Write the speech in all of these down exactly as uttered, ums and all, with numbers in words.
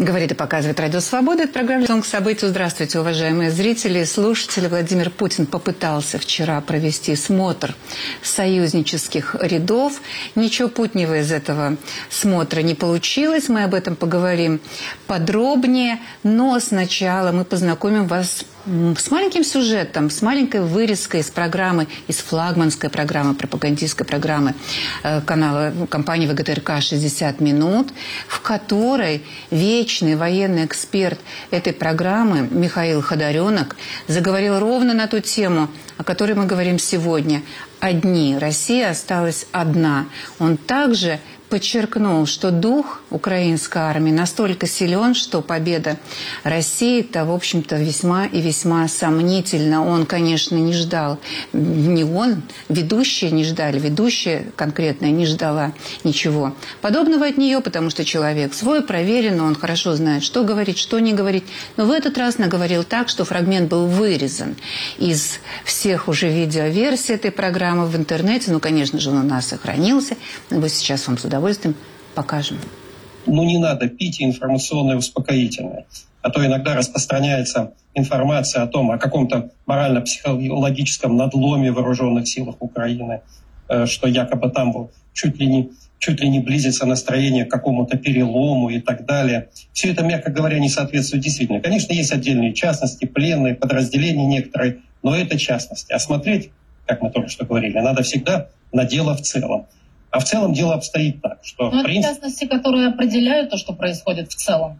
Говорит и показывает Радио Свобода. Это программа «К событию». Здравствуйте, уважаемые зрители и слушатели. Владимир Путин попытался вчера провести смотр союзнических рядов. Ничего путнего из этого смотра не получилось. Мы об этом поговорим подробнее. Но сначала мы познакомим вас с маленьким сюжетом, с маленькой вырезкой из программы, из флагманской программы, пропагандистской программы канала компании ВГТРК «шестьдесят минут», в которой вечный военный эксперт этой программы Михаил Ходоренок заговорил ровно на ту тему, о которой мы говорим сегодня. Одни. Россия осталась одна. Он также подчеркнул, что дух украинской армии настолько силен, что победа России-то, в общем-то, весьма и весьма сомнительна. Он, конечно, не ждал, не он, ведущие не ждали, ведущая конкретная не ждала ничего подобного от нее, потому что человек свой, проверен, он хорошо знает, что говорить, что не говорить. Но в этот раз наговорил так, что фрагмент был вырезан из всех уже видеоверсий этой программы в интернете. Ну, конечно же, он у нас сохранился. Мы сейчас вам с удовольствием покажем. Ну, не надо пить информационное успокоительное. А то иногда распространяется информация о том, о каком-то морально-психологическом надломе в вооруженных силах Украины, что якобы там был чуть ли не, чуть ли не близится настроение к какому-то перелому и так далее. Все это, мягко говоря, не соответствует действительно. Конечно, есть отдельные частности, пленные, подразделения некоторые, но это частности. А смотреть, как мы только что говорили, надо всегда на дело в целом. А в целом дело обстоит так, что... Но принцип... это частности, которые определяют то, что происходит в целом.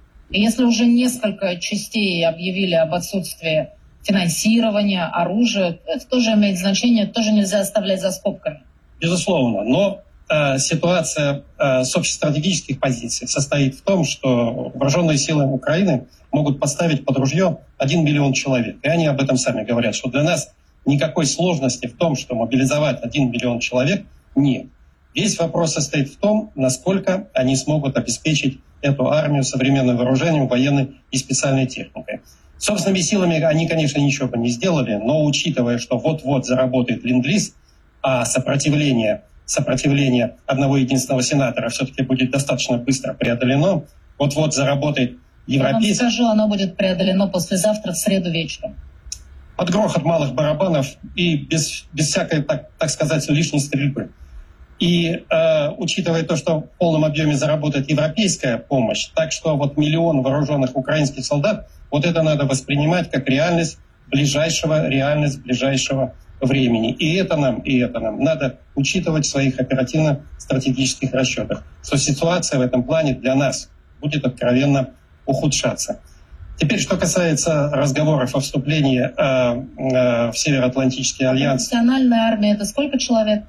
И если уже несколько частей объявили об отсутствии финансирования, оружия, это тоже имеет значение, это тоже нельзя оставлять за скобками. Безусловно, но э, ситуация э, с общестратегических позиций состоит в том, что вооруженные силы Украины могут поставить под ружье один миллион человек. И они об этом сами говорят, что для нас никакой сложности в том, что мобилизовать один миллион человек, нет. Весь вопрос состоит в том, насколько они смогут обеспечить эту армию современным вооружением, военной и специальной техникой. Собственными силами они, конечно, ничего бы не сделали, но учитывая, что вот-вот заработает ленд-лиз, а сопротивление, сопротивление одного единственного сенатора все-таки будет достаточно быстро преодолено, вот-вот заработает европейский... Я вам скажу, оно будет преодолено послезавтра в среду вечером. Под грохот малых барабанов и без, без всякой, так, так сказать, лишней стрельбы. И э, учитывая то, что в полном объеме заработает европейская помощь, так что вот миллион вооруженных украинских солдат, вот это надо воспринимать как реальность ближайшего, реальность ближайшего времени. И это нам, и это нам надо учитывать в своих оперативно-стратегических расчетах, что ситуация в этом плане для нас будет откровенно ухудшаться. Теперь, что касается разговоров о вступлении э, э, в Североатлантический альянс. Профессиональная армия — это сколько человек?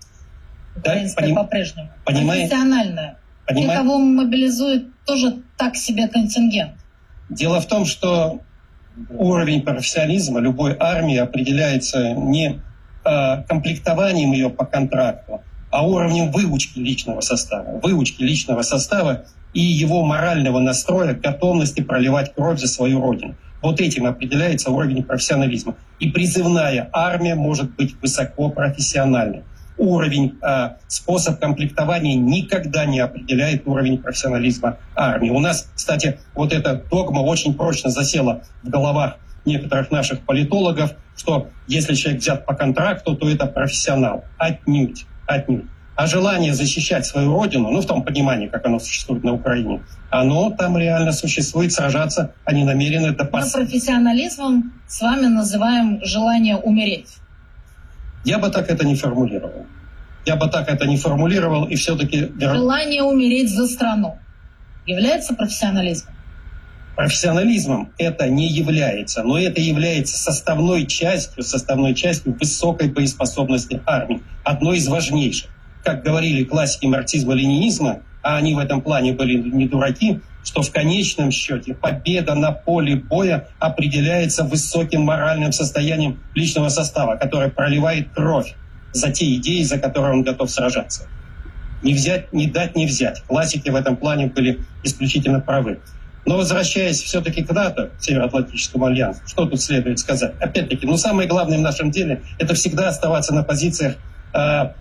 Да, Украинская поним... по-прежнему. Понимаете? Профессиональная. Поним... Те, кого мобилизуют, тоже так себе контингент. Дело в том, что уровень профессионализма любой армии определяется не э, комплектованием ее по контракту, а уровнем выучки личного состава. Выучки личного состава и его морального настроя, готовности проливать кровь за свою родину. Вот этим определяется уровень профессионализма. И призывная армия может быть высокопрофессиональной. Уровень, э, способ комплектования никогда не определяет уровень профессионализма армии. У нас, кстати, вот эта догма очень прочно засела в головах некоторых наших политологов, что если человек взят по контракту, то это профессионал. Отнюдь, отнюдь. А желание защищать свою родину, ну в том понимании, как оно существует на Украине, оно там реально существует, сражаться они намерены до последнего. Мы профессионализмом с вами называем желание умереть. Я бы так это не формулировал. Я бы так это не формулировал, и все-таки... Желание умереть за страну является профессионализмом? Профессионализмом это не является, но это является составной частью, составной частью высокой боеспособности армии, одной из важнейших. Как говорили классики марксизма-ленинизма, а они в этом плане были не дураки, что в конечном счете победа на поле боя определяется высоким моральным состоянием личного состава, который проливает кровь за те идеи, за которые он готов сражаться. Не взять, не дать, не взять. Классики в этом плане были исключительно правы. Но возвращаясь все-таки к НАТО, к Североатлантическому альянсу, что тут следует сказать? Опять-таки, ну самое главное в нашем деле — это всегда оставаться на позициях э,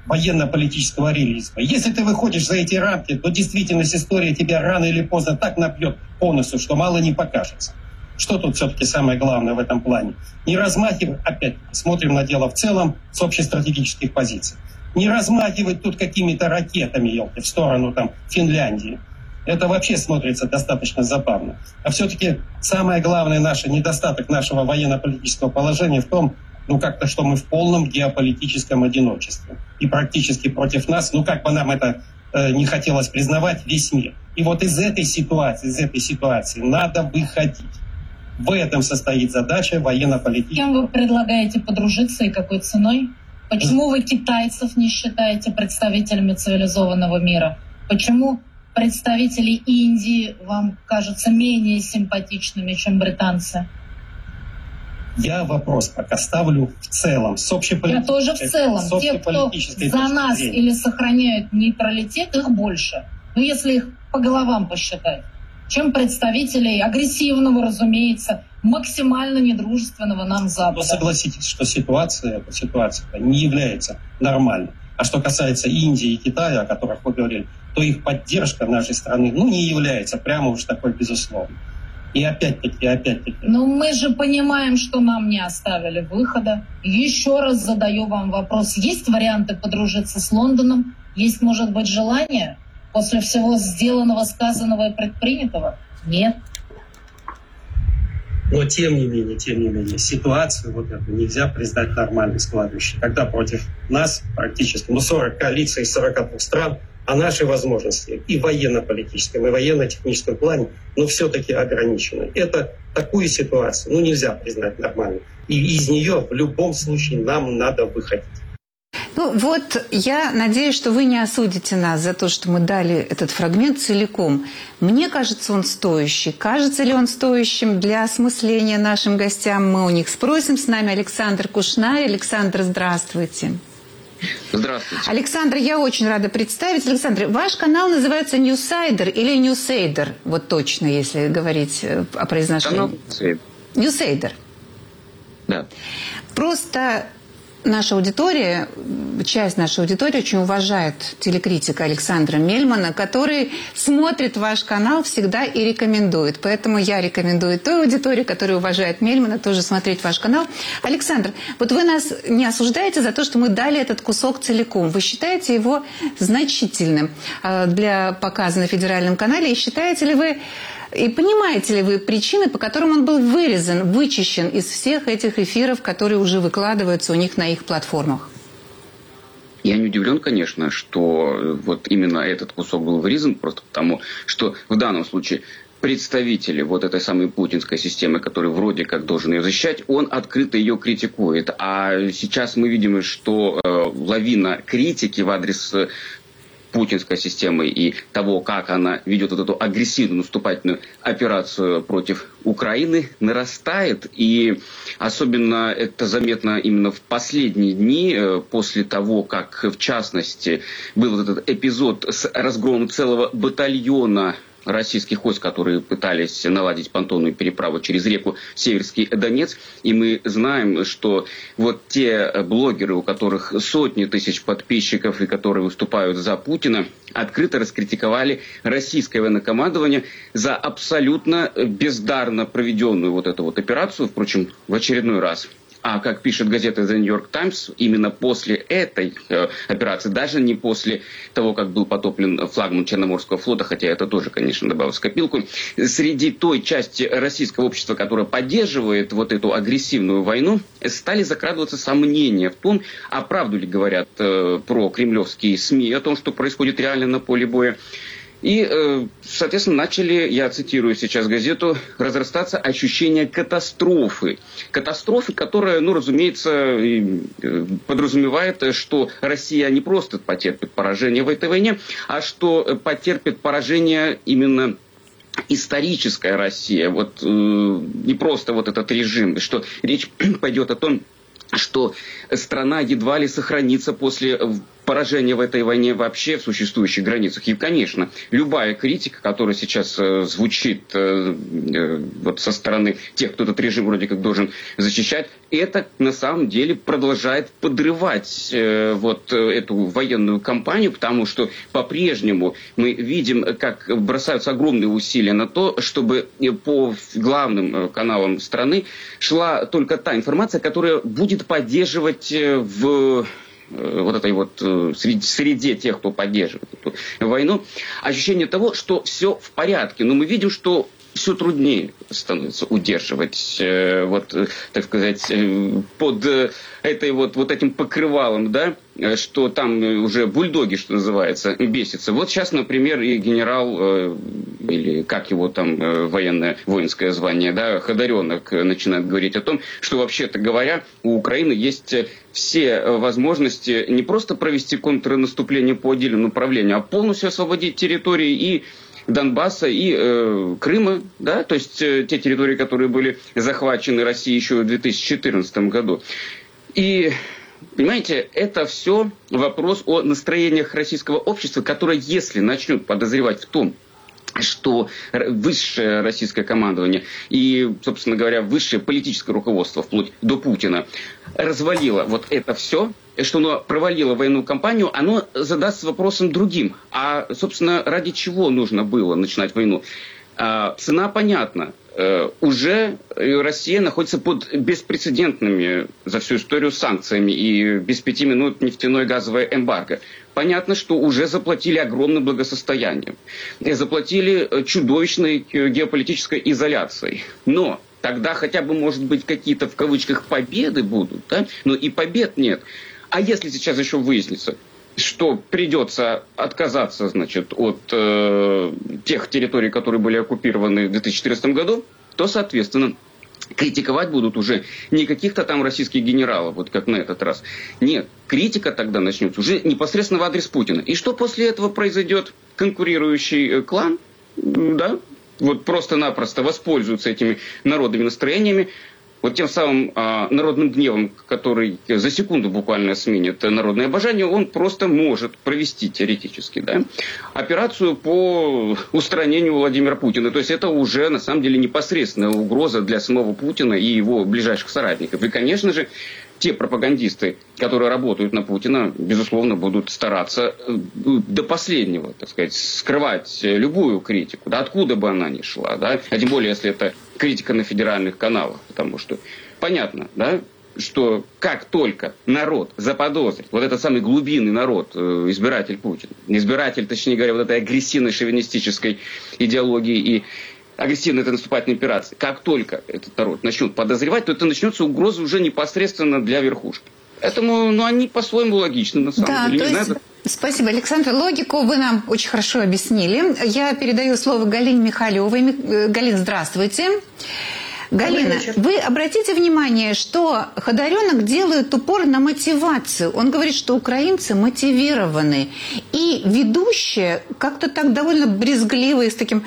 военно-политического реализма. Если ты выходишь за эти рамки, то действительность история тебя рано или поздно так напьет полностью, что мало не покажется. Что тут все-таки самое главное в этом плане? Не размахивать, опять смотрим на дело в целом с общестратегических позиций. Не размахивать тут какими-то ракетами, елки, в сторону там Финляндии. Это вообще смотрится достаточно забавно. А все-таки самое главное наш недостаток нашего военно-политического положения в том, ну как-то, что мы в полном геополитическом одиночестве. И практически против нас, ну как бы нам это э, не хотелось признавать, весь мир. И вот из этой ситуации, из этой ситуации надо выходить. В этом состоит задача военно-политической. Кем вы предлагаете подружиться и какой ценой? Почему вы китайцев не считаете представителями цивилизованного мира? Почему представители Индии вам кажутся менее симпатичными, чем британцы? Я вопрос пока ставлю в целом, с общеполитической. Я тоже в целом. Те, кто за нас зрения. Или сохраняют нейтралитет, их больше. Но если их по головам посчитать, чем представителей агрессивного, разумеется, максимально недружественного нам Запада. Но согласитесь, что ситуация, эта ситуация не является нормальной. А что касается Индии и Китая, о которых вы говорили, то их поддержка нашей страны ну, не является прямо уж такой безусловной. И опять-таки, опять-таки. Но мы же понимаем, что нам не оставили выхода. Еще раз задаю вам вопрос. Есть варианты подружиться с Лондоном? Есть, может быть, желание? После всего сделанного, сказанного и предпринятого? Нет. Но тем не менее, тем не менее, ситуацию вот эту нельзя признать нормальной складывающей. Когда против нас практически ну, сорок коалиций из сорока двух стран, а наши возможности и в военно-политическом, и в военно-техническом плане, но все-таки ограничены. Это такую ситуацию ну, нельзя признать нормальной. И из нее в любом случае нам надо выходить. Ну вот, я надеюсь, что вы не осудите нас за то, что мы дали этот фрагмент целиком. Мне кажется, он стоящий. Кажется ли он стоящим для осмысления нашим гостям? Мы у них спросим. С нами Александр Кушнарь. Александр, здравствуйте. Здравствуйте. Александр, я очень рада представить. Александр, ваш канал называется Newsider или Newsider? Вот точно, если говорить о произношении. Канал Newsider. Да. Просто наша аудитория, часть нашей аудитории очень уважает телекритика Александра Мельмана, который смотрит ваш канал всегда и рекомендует. Поэтому я рекомендую той аудитории, которая уважает Мельмана, тоже смотреть ваш канал. Александр, вот вы нас не осуждаете за то, что мы дали этот кусок целиком. Вы считаете его значительным для показа на федеральном канале? И считаете ли вы, и понимаете ли вы причины, по которым он был вырезан, вычищен из всех этих эфиров, которые уже выкладываются у них на их платформах? Я не удивлен, конечно, что вот именно этот кусок был вырезан, просто потому, что в данном случае представители вот этой самой путинской системы, который вроде как должен ее защищать, он открыто ее критикует. А сейчас мы видим, что э, лавина критики в адрес путинской системы и того, как она ведет вот эту агрессивную наступательную операцию против Украины, нарастает. И особенно это заметно именно в последние дни, после того, как, в частности, был вот этот эпизод с разгромом целого батальона российских войск, которые пытались наладить понтонную переправу через реку Северский Донец. И мы знаем, что вот те блогеры, у которых сотни тысяч подписчиков и которые выступают за Путина, открыто раскритиковали российское военнокомандование за абсолютно бездарно проведенную вот эту вот операцию, впрочем, в очередной раз. А как пишет газета The New York Times, именно после этой э, операции, даже не после того, как был потоплен флагман Черноморского флота, хотя это тоже, конечно, добавилось в копилку, среди той части российского общества, которая поддерживает вот эту агрессивную войну, стали закрадываться сомнения в том, а правду ли говорят э, про кремлевские СМИ о том, что происходит реально на поле боя. И, соответственно, начали, я цитирую сейчас газету, разрастаться ощущение катастрофы. Катастрофы, которая, ну, разумеется, подразумевает, что Россия не просто потерпит поражение в этой войне, а что потерпит поражение именно историческая Россия. Вот не просто вот этот режим, что речь пойдет о том, что страна едва ли сохранится после поражение в этой войне вообще в существующих границах. И, конечно, любая критика, которая сейчас э, звучит э, э, вот со стороны тех, кто этот режим вроде как должен защищать, это на самом деле продолжает подрывать э, вот эту военную кампанию, потому что по-прежнему мы видим, как бросаются огромные усилия на то, чтобы по главным каналам страны шла только та информация, которая будет поддерживать в вот этой вот среде тех, кто поддерживает эту войну, ощущение того, что все в порядке. Но мы видим, что все труднее становится удерживать, э, вот, так сказать, э, под э, этой вот, вот этим покрывалом, да, что там уже бульдоги, что называется, бесятся. Вот сейчас, например, и генерал, э, или как его там э, военное, воинское звание, да, Ходоренок начинает говорить о том, что, вообще-то говоря, у Украины есть все возможности не просто провести контрнаступление по отдельным направлениям, а полностью освободить территории и Донбасса и э, Крыма, да, то есть э, те территории, которые были захвачены Россией еще в две тысячи четырнадцатом году. И, понимаете, это все вопрос о настроениях российского общества, которое, если начнет подозревать в том, что высшее российское командование и, собственно говоря, высшее политическое руководство, вплоть до Путина, развалило вот это все, что оно провалило военную кампанию, оно задаст вопросом другим. А, собственно, ради чего нужно было начинать войну? А, цена понятна. А, уже Россия находится под беспрецедентными за всю историю санкциями и без пяти минут нефтяной газовое эмбарго. Понятно, что уже заплатили огромным благосостоянием. Заплатили чудовищной геополитической изоляцией. Но тогда хотя бы, может быть, какие-то в кавычках победы будут, да? Но и побед нет. А если сейчас еще выяснится, что придется отказаться, значит, от э, тех территорий, которые были оккупированы в две тысячи четырнадцатом году, то, соответственно, критиковать будут уже не каких-то там российских генералов, вот как на этот раз. Нет, критика тогда начнется уже непосредственно в адрес Путина. И что после этого произойдет? Конкурирующий клан, да, вот просто-напросто воспользуются этими народными настроениями, вот тем самым а, народным гневом, который за секунду буквально сменит народное обожание, он просто может провести теоретически, да, операцию по устранению Владимира Путина. То есть это уже на самом деле непосредственная угроза для самого Путина и его ближайших соратников. И, конечно же, те пропагандисты, которые работают на Путина, безусловно, будут стараться до последнего, так сказать, скрывать любую критику, да, откуда бы она ни шла, да, а тем более, если это критика на федеральных каналах, потому что понятно, да, что как только народ заподозрит, вот этот самый глубинный народ, избиратель Путина, избиратель, точнее говоря, вот этой агрессивной шовинистической идеологии и агрессивной этой наступательной операции, как только этот народ начнет подозревать, то это начнется угроза уже непосредственно для верхушки. Поэтому, ну, они по-своему логичны, на самом да, деле. То не есть... знаю, Спасибо, Александр. Логику вы нам очень хорошо объяснили. Я передаю слово Галине Михалевой. Галина, здравствуйте. Галина, вы обратите внимание, что Ходоренок делает упор на мотивацию. Он говорит, что украинцы мотивированы. И ведущая как-то так довольно брезгливо и с таким...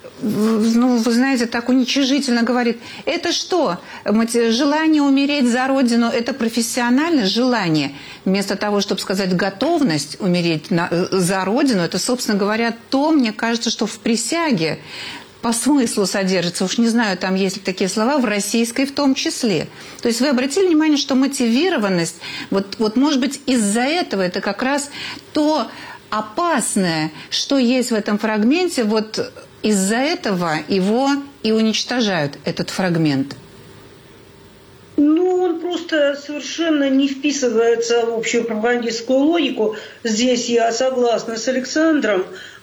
ну, вы знаете, так уничижительно говорит, это что? Желание умереть за Родину – это профессиональное желание. Вместо того, чтобы сказать готовность умереть на, за Родину, это, собственно говоря, то, мне кажется, что в присяге по смыслу содержится, уж не знаю, там есть ли такие слова, в российской в том числе. То есть вы обратили внимание, что мотивированность, вот, вот может быть, из-за этого это как раз то опасное, что есть в этом фрагменте, вот из-за этого его и уничтожают, этот фрагмент. Ну, он просто совершенно не вписывается в общую пропагандистскую логику. Здесь я согласна с Александром.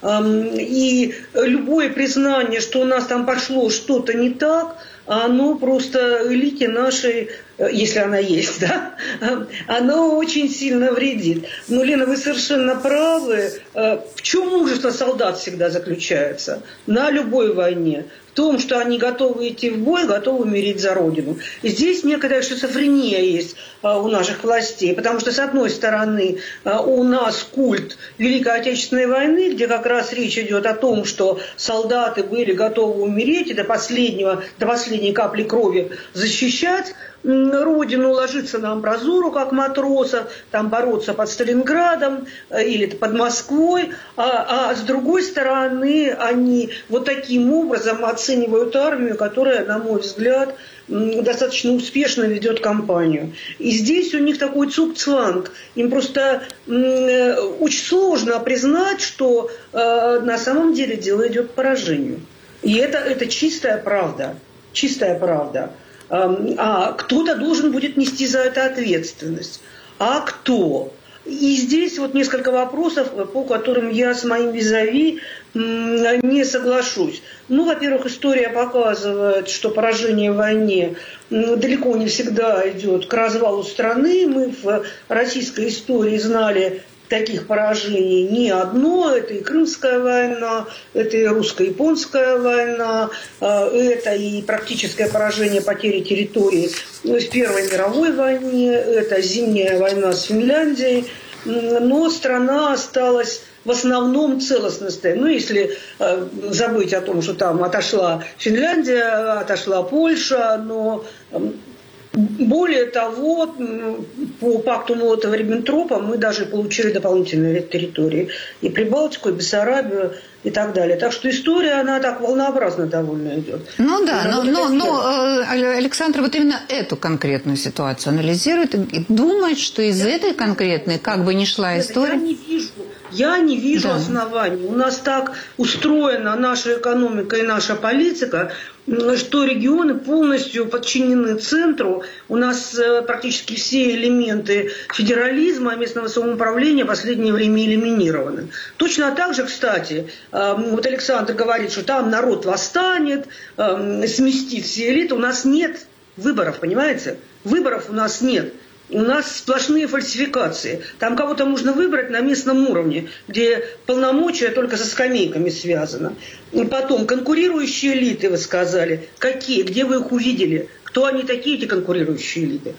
И любое признание, что у нас там пошло что-то не так, оно просто элите нашей, если она есть, да, оно очень сильно вредит. Но, Лена, вы совершенно правы. В чем мужество солдат всегда заключается? На любой войне. В том, что они готовы идти в бой, готовы умереть за Родину. И здесь некоторая шизофрения есть у наших властей, потому что, с одной стороны, у нас культ Великой Отечественной войны, где как раз речь идет о том, что солдаты были готовы умереть и до последнего, до последней капли крови защищать родину, ложиться на амбразуру, как матросов, там бороться под Сталинградом или под Москвой, а, а с другой стороны они вот таким образом оценивают армию, которая, на мой взгляд, достаточно успешно ведет кампанию. И здесь у них такой цугцванг. Им просто э, очень сложно признать, что э, на самом деле дело идет к поражению. И это, это чистая правда. Чистая правда. А кто-то должен будет нести за это ответственность. А кто? И здесь вот несколько вопросов, по которым я с моим визави не соглашусь. Ну, во-первых, история показывает, что поражение в войне далеко не всегда идет к развалу страны. Мы в российской истории знали таких поражений не одно. Это и Крымская война, это и русско-японская война, это и практическое поражение, потери территории в Первой мировой войне, это зимняя война с Финляндией. Но страна осталась в основном целостностью. Ну, если э, забыть о том, что там отошла Финляндия, отошла Польша, но э, более того, по пакту Молотова-Риббентропа мы даже получили дополнительные территории. И Прибалтику, и Бессарабию, и так далее. Так что история, она так волнообразно довольно идет. Ну да, но, но, но Александр вот именно эту конкретную ситуацию анализирует и думает, что из я этой конкретной, как бы ни шла история... Я не вижу, я не вижу да. оснований. У нас так устроена наша экономика и наша политика, что регионы полностью подчинены центру. У нас практически все элементы федерализма, местного самоуправления в последнее время элиминированы. Точно так же, кстати, вот Александр говорит, что там народ восстанет, сместит все элиты. У нас нет выборов, понимаете? Выборов у нас нет. У нас сплошные фальсификации. Там кого-то нужно выбрать на местном уровне, где полномочия только со скамейками связаны. И потом, конкурирующие элиты, вы сказали. Какие? Где вы их увидели? Кто они такие, эти конкурирующие элиты?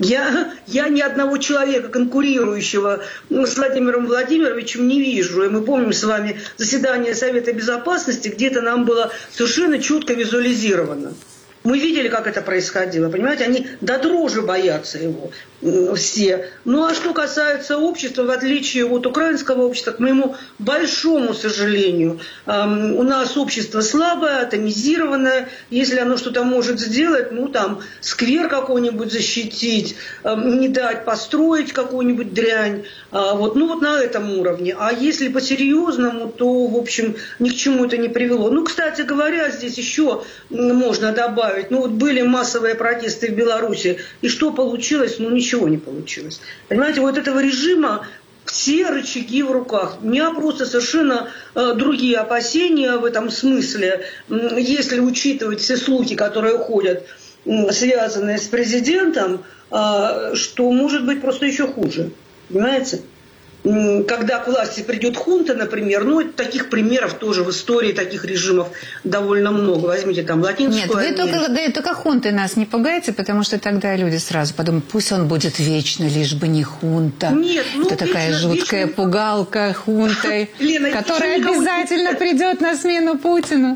Я, я ни одного человека, конкурирующего с Владимиром Владимировичем, не вижу. И мы помним с вами заседание Совета Безопасности, где это нам было совершенно четко визуализировано. Мы видели, как это происходило, понимаете, они до дрожи боятся его все. Ну а что касается общества, в отличие от украинского общества, к моему большому сожалению, у нас общество слабое, атомизированное. Если оно что-то может сделать, ну там сквер какой-нибудь защитить, не дать построить какую-нибудь дрянь, вот, ну вот на этом уровне. А если по-серьезному, то, в общем, ни к чему это не привело. Ну, кстати говоря, здесь еще можно добавить, ну вот были массовые протесты в Беларуси, и что получилось? Ну ничего не получилось. Понимаете, вот этого режима все рычаги в руках. У меня просто совершенно э, другие опасения в этом смысле. Если учитывать все слухи, которые ходят, э, связанные с президентом, э, что может быть просто еще хуже. Понимаете? Когда к власти придет хунта, например, ну, таких примеров тоже в истории таких режимов довольно много. Возьмите там Латинскую Нет, вы только, да, только хунты нас не пугайте, потому что тогда люди сразу подумают, пусть он будет вечно, лишь бы не хунта. Нет, ну, это такая вечно, жуткая вечно... пугалка хунтой, Лена, которая обязательно придет на смену Путину.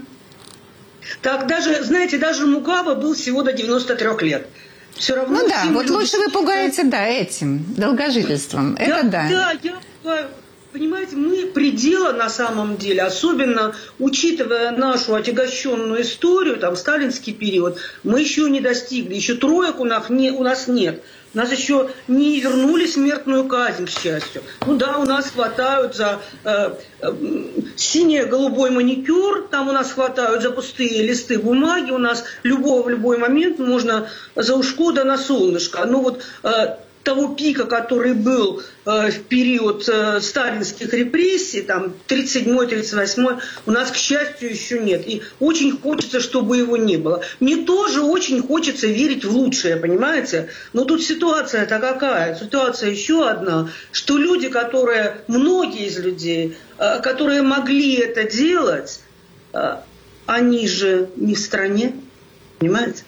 Так даже, знаете, даже Мугабе был всего до девяноста трёх лет. Все равно ну да, вот люди... лучше вы пугаете, да, этим, долгожительством. Я, это да. Да, я пугаю. Понимаете, мы предела на самом деле, особенно учитывая нашу отягощенную историю, там, сталинский период, мы еще не достигли, еще троек у нас, не, у нас нет. Нас еще не вернули смертную казнь, к счастью. Ну да, у нас хватают за э, э, синий-голубой маникюр, там у нас хватают за пустые листы бумаги, у нас любого в любой момент можно за ушко да на солнышко. Ну вот э, того пика, который был э, в период э, сталинских репрессий, там, тридцать седьмой тридцать восьмой, у нас, к счастью, еще нет. И очень хочется, чтобы его не было. Мне тоже очень хочется верить в лучшее, понимаете? Но тут ситуация-то какая? Ситуация еще одна, что люди, которые, многие из людей, э, которые могли это делать, э, они же не в стране, понимаете?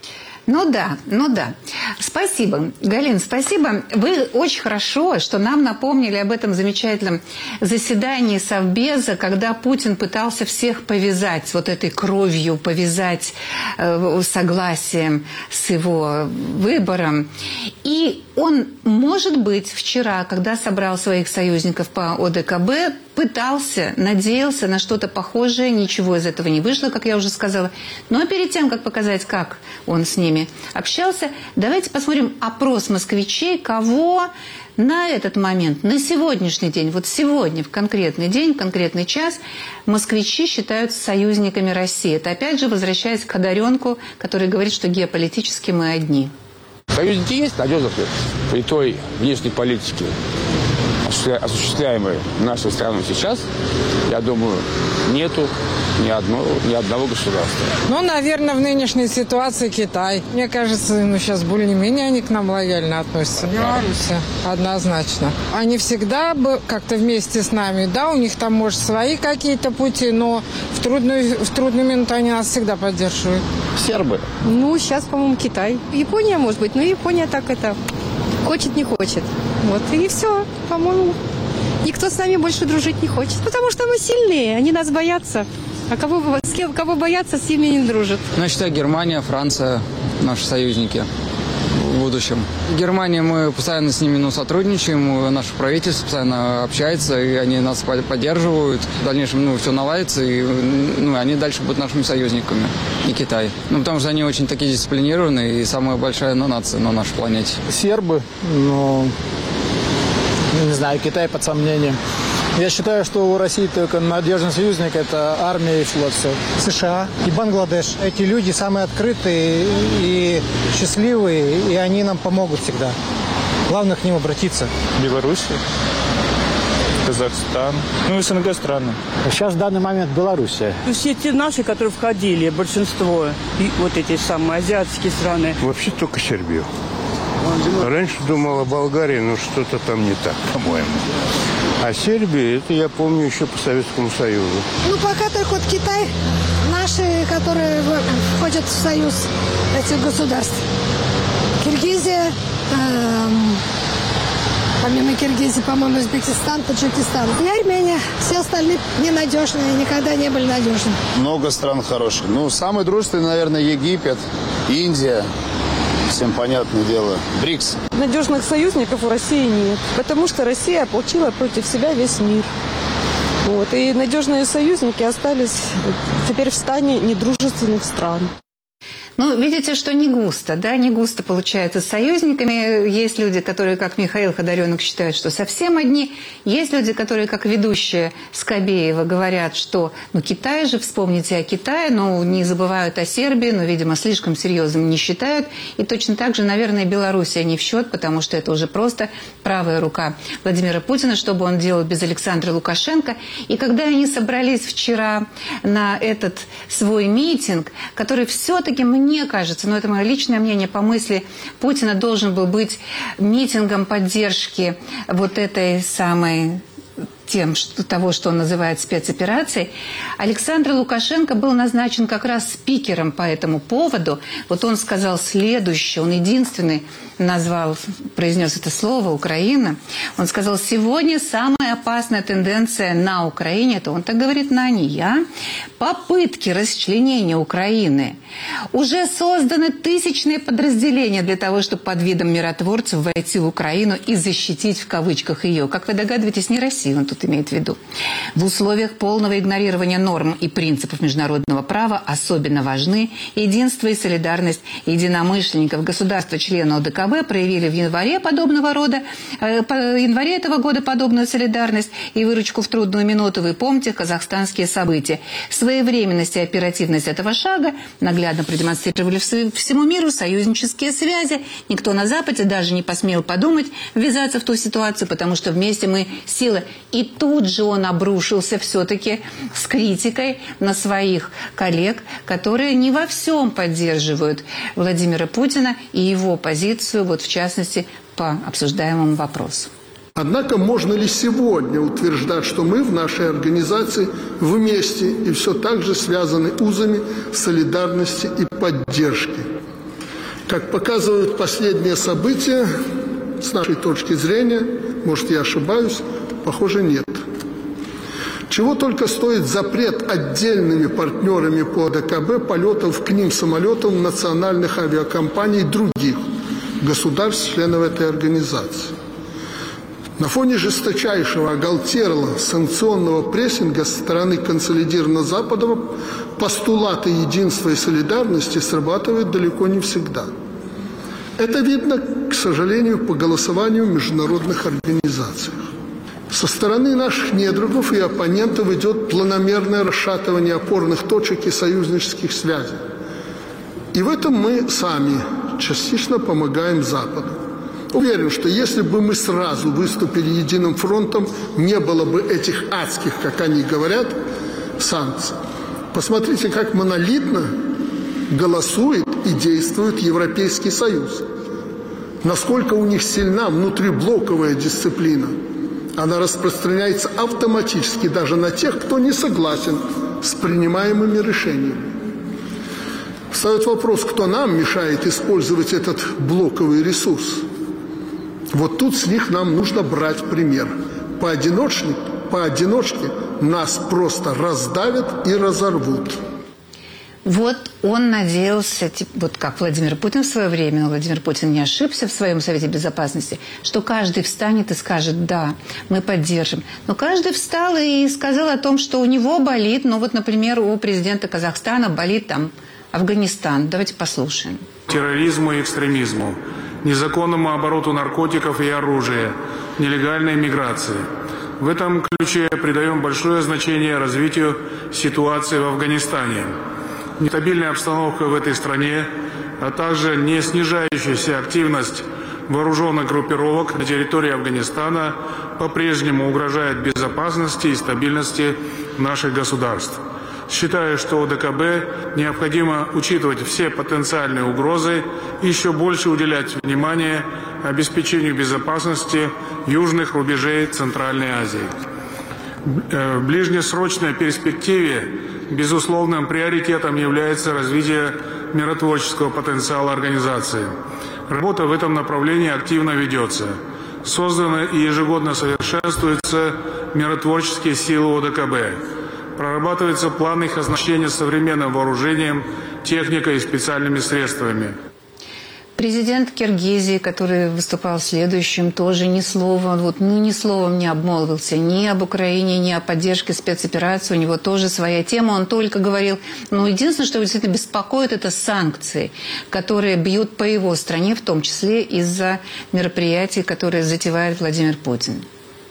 Ну да, ну да. Спасибо, Галина, спасибо. Вы очень хорошо, что нам напомнили об этом замечательном заседании Совбеза, когда Путин пытался всех повязать вот этой кровью, повязать э, согласием с его выбором. И он, может быть, вчера, когда собрал своих союзников по О Дэ Ка Бэ, пытался, надеялся на что-то похожее, ничего из этого не вышло, как я уже сказала. Но перед тем, как показать, как он с ними общался, давайте посмотрим опрос москвичей, кого на этот момент, на сегодняшний день, вот сегодня, в конкретный день, в конкретный час, москвичи считают союзниками России. Это опять же возвращаясь к Ходоренку, который говорит, что геополитически мы одни. Союзники есть надежных при той внешней политике, осуществляемой нашей страной сейчас, я думаю, нету ни одного, ни одного государства. Ну, наверное, в нынешней ситуации Китай. Мне кажется, ну, сейчас более-менее они к нам лояльно относятся. Беларусь, однозначно. Они всегда бы как-то вместе с нами, да, у них там, может, свои какие-то пути, но в трудную, в трудную минуту они нас всегда поддерживают. Сербы. Ну, сейчас, по-моему, Китай. Япония, может быть, но Япония так это хочет, не хочет. Вот, и все, по-моему. Никто с нами больше дружить не хочет, потому что мы сильные, они нас боятся. А кого, с кем, кого боятся, с теми не дружат. Ну, я считаю, Германия, Франция, наши союзники в будущем. Германия, мы постоянно с ними ну, сотрудничаем, наше правительство постоянно общается, и они нас поддерживают. В дальнейшем ну, все наладится, и ну, они дальше будут нашими союзниками. И Китай. Ну, потому что они очень такие дисциплинированные, и самая большая ну, нация на нашей планете. Сербы, но... Не знаю, Китай под сомнением. Я считаю, что у России только надежный союзник – это армия и флот. Все. США и Бангладеш. Эти люди самые открытые и счастливые, и они нам помогут всегда. Главное к ним обратиться. Беларусь, Казахстан, ну и Эс Эн Гэ страны. Сейчас в данный момент Белоруссия. Все те наши, которые входили, большинство, и вот эти самые азиатские страны. Вообще только Сербию. Раньше думал о Болгарии, но что-то там не так, по-моему. А Сербия, это я помню еще по Советскому Союзу. Ну, пока только вот Китай, наши, которые входят в союз этих государств. Киргизия, эм, помимо Киргизии, по-моему, Узбекистан, Таджикистан. И Армения. Все остальные ненадежные, никогда не были надежными. Много стран хороших. Ну, самый дружественный, наверное, Египет, Индия. Всем понятное дело. БРИКС. Надежных союзников у России нет, потому что Россия ополчила против себя весь мир. Вот. И надежные союзники остались теперь в стане недружественных стран. Ну, видите, что не густо, да, не густо получается с союзниками. Есть люди, которые, как Михаил Ходоренок, считают, что совсем одни. Есть люди, которые, как ведущая Скобеева, говорят, что, ну, Китай же, вспомните о Китае, но не забывают о Сербии, но, видимо, слишком серьезным не считают. И точно так же, наверное, Белоруссия не в счет, потому что это уже просто правая рука Владимира Путина, что бы он делал без Александра Лукашенко. И когда они собрались вчера на этот свой митинг, который все-таки мне Мне кажется, но это мое личное мнение, по мысли Путина должен был быть митингом поддержки вот этой самой тем, что, того, что он называет спецоперацией, Александр Лукашенко был назначен как раз спикером по этому поводу. Вот он сказал следующее, он единственный назвал, произнес это слово «Украина». Он сказал, сегодня самая опасная тенденция на Украине, это он так говорит, на не я, попытки расчленения Украины. Уже созданы тысячные подразделения для того, чтобы под видом миротворцев войти в Украину и защитить в кавычках ее. Как вы догадываетесь, не Россию он тут имеет в виду. В условиях полного игнорирования норм и принципов международного права особенно важны единство и солидарность единомышленников. Государства-члены О Дэ Ка Бэ проявили в январе подобного рода, э, по, январе этого года подобную солидарность и выручку в трудную минуту. Вы помните казахстанские события. Своевременность и оперативность этого шага наглядно продемонстрировали всему миру союзнические связи. Никто на Западе даже не посмел подумать ввязаться в ту ситуацию, потому что вместе мы сила. И тут же он обрушился все-таки с критикой на своих коллег, которые не во всем поддерживают Владимира Путина и его позицию, вот в частности, по обсуждаемому вопросу. Однако можно ли сегодня утверждать, что мы в нашей организации вместе и все так же связаны узами солидарности и поддержки? Как показывают последние события, с нашей точки зрения, может, я ошибаюсь, похоже, нет. Чего только стоит запрет отдельными партнерами по ОДКБ полетов к ним самолетов национальных авиакомпаний других государств-членов этой организации. На фоне жесточайшего, оголтелого санкционного прессинга со стороны консолидированного Запада постулаты единства и солидарности срабатывают далеко не всегда. Это видно, к сожалению, по голосованию в международных организациях. Со стороны наших недругов и оппонентов идет планомерное расшатывание опорных точек и союзнических связей. И в этом мы сами частично помогаем Западу. Уверен, что если бы мы сразу выступили единым фронтом, не было бы этих адских, как они говорят, санкций. Посмотрите, как монолитно голосует и действует Европейский Союз. Насколько у них сильна внутриблоковая дисциплина. Она распространяется автоматически даже на тех, кто не согласен с принимаемыми решениями. Встает вопрос, кто нам мешает использовать этот блоковый ресурс. Вот тут с них нам нужно брать пример. Поодиночке, поодиночке нас просто раздавят и разорвут. Вот он надеялся, вот как Владимир Путин в свое время, но Владимир Путин не ошибся в своем Совете Безопасности, что каждый встанет и скажет: да, мы поддержим. Но каждый встал и сказал о том, что у него болит, ну вот, например, у президента Казахстана болит там Афганистан. Давайте послушаем. Терроризму и экстремизму, незаконному обороту наркотиков и оружия, нелегальной миграции. В этом ключе придаем большое значение развитию ситуации в Афганистане. Нестабильная обстановка в этой стране, а также не снижающаяся активность вооруженных группировок на территории Афганистана по-прежнему угрожает безопасности и стабильности наших государств. Считаю, что ОДКБ необходимо учитывать все потенциальные угрозы и еще больше уделять внимание обеспечению безопасности южных рубежей Центральной Азии. В ближнесрочной перспективе безусловным приоритетом является развитие миротворческого потенциала организации. Работа в этом направлении активно ведется. Созданы и ежегодно совершенствуются миротворческие силы ОДКБ. Прорабатываются планы их оснащения современным вооружением, техникой и специальными средствами. Президент Киргизии, который выступал следующим, тоже ни словом, вот, ну, ни словом не обмолвился ни об Украине, ни о поддержке спецоперации. У него тоже своя тема. Он только говорил, ну, единственное, что его действительно беспокоит, это санкции, которые бьют по его стране, в том числе из-за мероприятий, которые затевает Владимир Путин.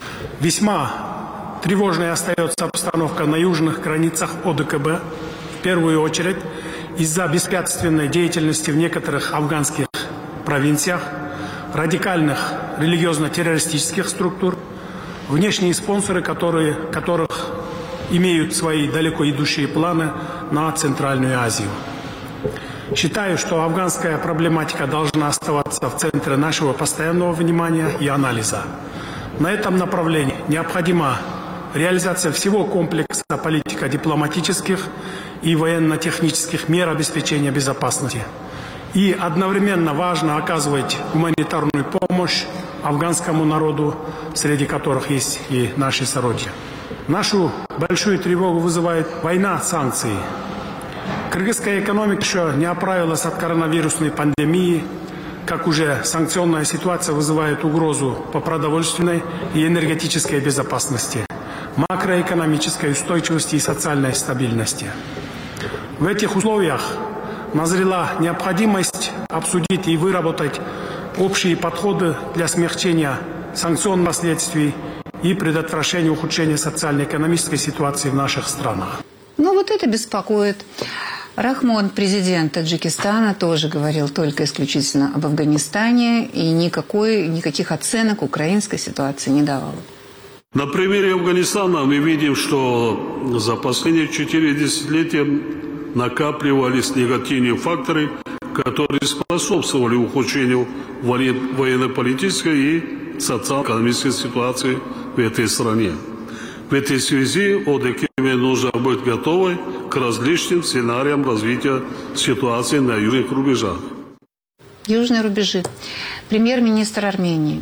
Весьма тревожной остается обстановка на южных границах ОДКБ, в первую очередь из-за беспрепятственной деятельности в некоторых афганских провинциях, радикальных религиозно-террористических структур, внешние спонсоры, которые, которых имеют свои далеко идущие планы на Центральную Азию. Считаю, что афганская проблематика должна оставаться в центре нашего постоянного внимания и анализа. На этом направлении необходима реализация всего комплекса политико-дипломатических и военно-технических мер обеспечения безопасности. И одновременно важно оказывать гуманитарную помощь афганскому народу, среди которых есть и наши сородичи. Нашу большую тревогу вызывает война санкций. Кыргызская экономика еще не оправилась от коронавирусной пандемии, как уже санкционная ситуация вызывает угрозу по продовольственной и энергетической безопасности, макроэкономической устойчивости и социальной стабильности. В этих условиях назрела необходимость обсудить и выработать общие подходы для смягчения санкционных последствий и предотвращения ухудшения социально-экономической ситуации в наших странах. Ну вот это беспокоит. Рахмон, президент Таджикистана, тоже говорил только исключительно об Афганистане и никакой, никаких оценок украинской ситуации не давал. На примере Афганистана мы видим, что за последние четыре десятилетия накапливались негативные факторы, которые способствовали ухудшению военно-политической и социально-экономической ситуации в этой стране. В этой связи ОДКБ нужно быть готовой к различным сценариям развития ситуации на южных рубежах. южные рубежи. Премьер-министр Армении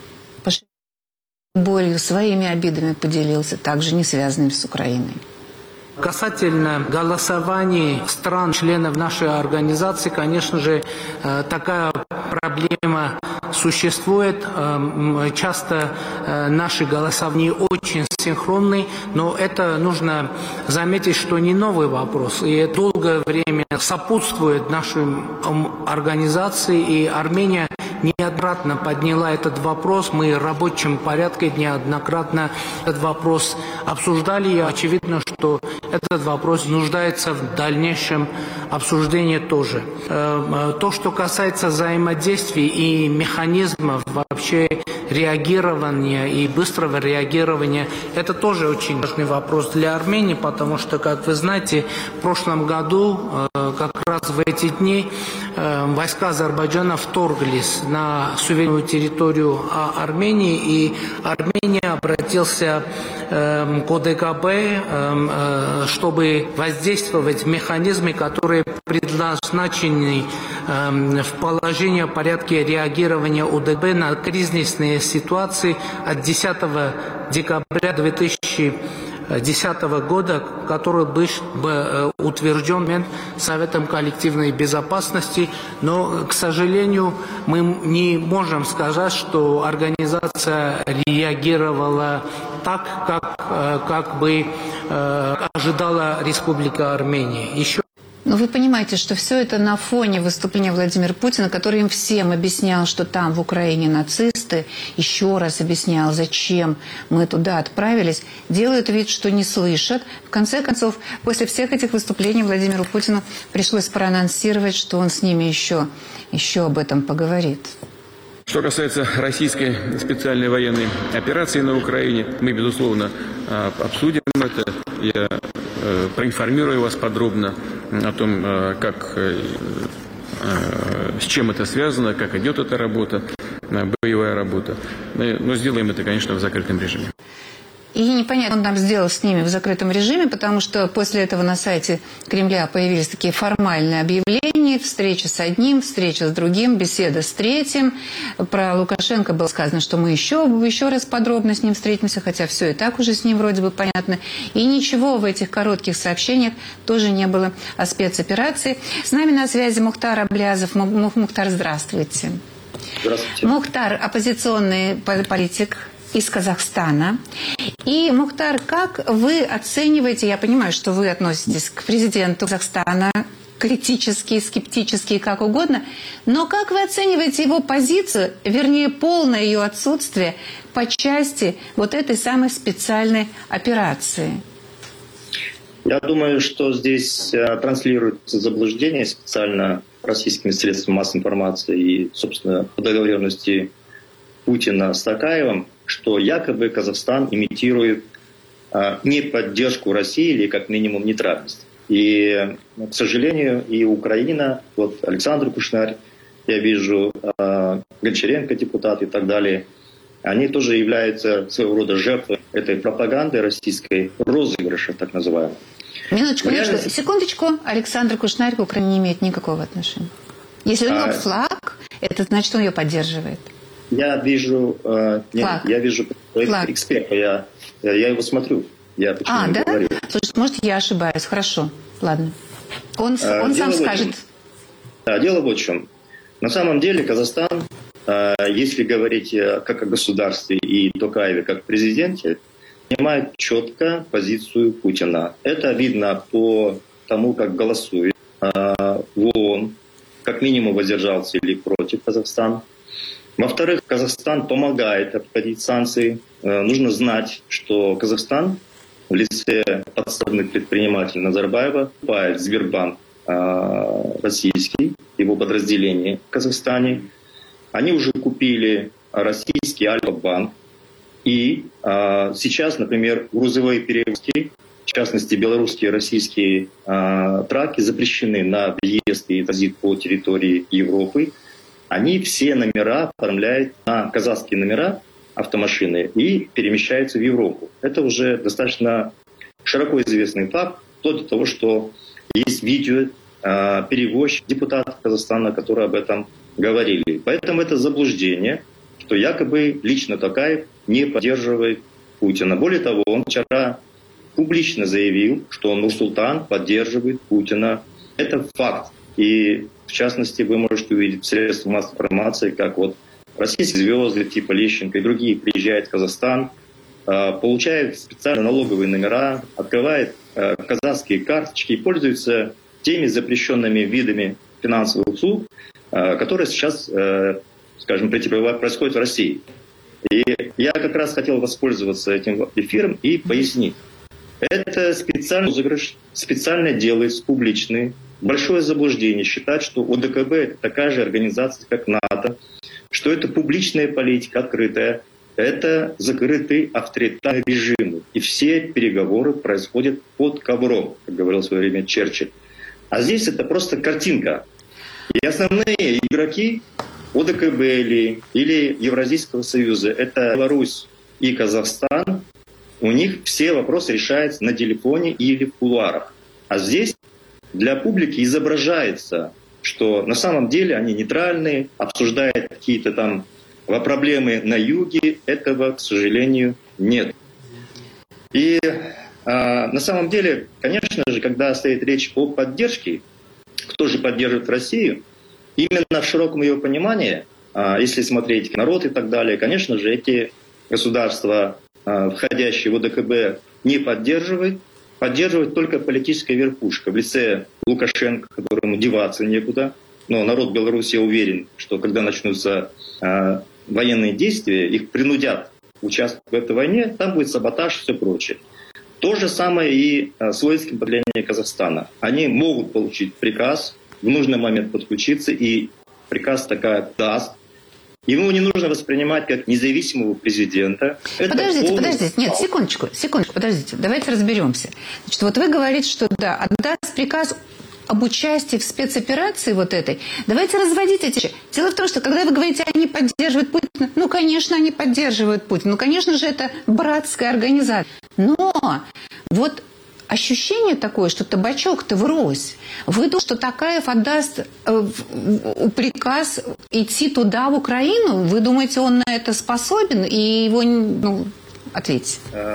болью, своими обидами поделился, также не связанными с Украиной. Касательно голосований стран, членов нашей организации, конечно же, такая проблема существует. Часто наши голосования очень синхронны, но это нужно заметить, что не новый вопрос. И долгое время сопутствует нашей организации, и Армения неоднократно подняла этот вопрос. Мы в рабочем порядке неоднократно этот вопрос обсуждали. И очевидно, что этот вопрос нуждается в дальнейшем обсуждении тоже. То, что касается взаимодействия и механизмов вообще реагирования и быстрого реагирования, это тоже очень важный вопрос для Армении, потому что, как вы знаете, в прошлом году, как раз в эти дни, войска Азербайджана вторглись на суверенную территорию Армении, и Армения обратилась к ОДКБ, чтобы воздействовать в механизмы, которые предназначены в положении в порядке реагирования ОДКБ на кризисные ситуации от десятого декабря две тысячи десятого года, который был утвержден Советом коллективной безопасности. Но, к сожалению, мы не можем сказать, что организация реагировала так, как, как бы ожидала Республика Армения. Еще Но вы понимаете, что все это на фоне выступления Владимира Путина, который им всем объяснял, что там в Украине нацисты, еще раз объяснял, зачем мы туда отправились, делают вид, что не слышат. В конце концов, после всех этих выступлений Владимиру Путину пришлось проанонсировать, что он с ними еще, еще об этом поговорит. Что касается российской специальной военной операции на Украине, мы, безусловно, обсудим это. Я проинформирую вас подробно о том, как, с чем это связано, как идет эта работа, боевая работа. Но сделаем это, конечно, в закрытом режиме. И непонятно, он там сделал с ними в закрытом режиме, потому что после этого на сайте Кремля появились такие формальные объявления: встреча с одним, встреча с другим, беседа с третьим. Про Лукашенко было сказано, что мы еще, еще раз подробно с ним встретимся, хотя все и так уже с ним вроде бы понятно. И ничего в этих коротких сообщениях тоже не было о спецоперации. С нами на связи Мухтар Аблязов. Мухтар, здравствуйте. Здравствуйте. Мухтар – оппозиционный политик из Казахстана. И, Мухтар, как вы оцениваете, я понимаю, что вы относитесь к президенту Казахстана критически, скептически, как угодно, но как вы оцениваете его позицию, вернее, полное ее отсутствие по части вот этой самой специальной операции? Я думаю, что здесь транслируется заблуждение специально российскими средствами массовой информации и, собственно, по договоренности Путина с Токаевым, что якобы Казахстан имитирует а, не поддержку России или как минимум нейтральность. И, к сожалению, и Украина, вот Александр Кушнарь, я вижу, а, Гончаренко, депутат и так далее, они тоже являются своего рода жертвой этой пропаганды российской, розыгрыша так называемого. Минуточку, реальности... минуточку, секундочку. Александр Кушнарь к Украине не имеет никакого отношения. Если у него а... флаг, это значит, он ее поддерживает. Я вижу, э, нет, я вижу эксперта, я, я его смотрю. Я почему а, да? говорю. Слушай, может, я ошибаюсь. Хорошо, ладно. Он, а, он сам в скажет. Да, дело вот в чем. На самом деле Казахстан, э, если говорить как о государстве и Токаеве как президенте, понимает четко позицию Путина. Это видно по тому, как голосует э, в ООН, как минимум воздержался или против Казахстана. Во-вторых, Казахстан помогает обходить санкции. Нужно знать, что Казахстан в лице подставных предпринимателей Назарбаева покупает Сбербанк российский, его подразделение в Казахстане. Они уже купили российский Альфа-банк. И сейчас, например, грузовые перевозки, в частности, белорусские и российские траки, запрещены на въезд и транзит по территории Европы. Они все номера оформляют на казахские номера автомашины и перемещаются в Европу. Это уже достаточно широко известный факт, вплоть до того, что есть видео, перевозчик, депутат Казахстана, который об этом говорили. Поэтому это заблуждение, что якобы лично Токаев не поддерживает Путина. Более того, он вчера публично заявил, что Нурсултан поддерживает Путина. Это факт. И в частности, вы можете увидеть в средствах массовой информации, как вот российские звезды типа Лещенко и другие приезжают в Казахстан, получают специальные налоговые номера, открывают казахские карточки и пользуются теми запрещенными видами финансовых услуг, которые сейчас, скажем, происходят в России. И я как раз хотел воспользоваться этим эфиром и пояснить. Это специально, специально делается публичный. Большое заблуждение считать, что ОДКБ — это такая же организация, как НАТО, что это публичная политика, открытая. Это закрытый авторитарный режим. И все переговоры происходят под ковром, как говорил в свое время Черчилль. А здесь это просто картинка. И основные игроки ОДКБ или, или Евразийского союза — это Беларусь и Казахстан. У них все вопросы решаются на телефоне или в кулуарах. А здесь для публики изображается, что на самом деле они нейтральные, обсуждают какие-то там проблемы на юге. Этого, к сожалению, нет. И а, на самом деле, конечно же, когда стоит речь о поддержке, кто же поддерживает Россию, именно в широком ее понимании, а, если смотреть народ и так далее, конечно же, эти государства, а, входящие в ОДКБ, не поддерживают. Поддерживает только политическая верхушка в лице Лукашенко, которому деваться некуда. Но народ Беларуси, я уверен, что когда начнутся э, военные действия, их принудят участвовать в этой войне, там будет саботаж и все прочее. То же самое и э, с воинским подразделением Казахстана. Они могут получить приказ, в нужный момент подключиться, и приказ такая даст. Ему не нужно воспринимать как независимого президента. Это подождите, полный... подождите. Нет, секундочку, секундочку, подождите. Давайте разберемся. Значит, вот вы говорите, что да, отдаст приказ об участии в спецоперации вот этой. Давайте разводить эти вещи. Дело в том, что когда вы говорите, они поддерживают Путина, ну, конечно, они поддерживают Путина. Ну, конечно же, это братская организация. Но вот ощущение такое, что табачок-то врозь. Вы думаете, что Токаев отдаст приказ идти туда, в Украину? Вы думаете, он на это способен? И его, ну, ответьте.